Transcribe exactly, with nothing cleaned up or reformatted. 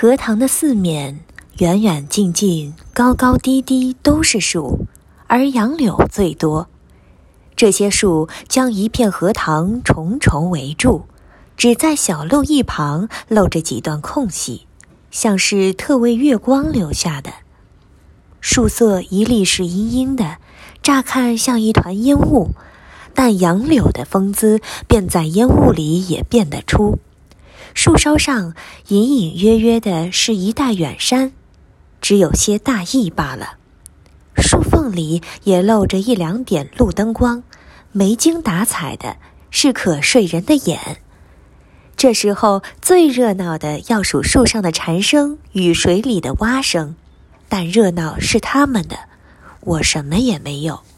荷塘的四面，远远近近，高高低低都是树，而杨柳最多。这些树将一片荷塘重重围住，只在小路一旁露着几段空隙，像是特为月光留下的。树色一粒是阴阴的，乍看像一团烟雾，但杨柳的风姿便在烟雾里也辨得出。树梢上隐隐约约的是一带远山，只有些大意罢了。树缝里也露着一两点路灯光，没精打采的，是可睡人的眼。这时候最热闹的要数树上的蝉声与水里的蛙声，但热闹是他们的，我什么也没有。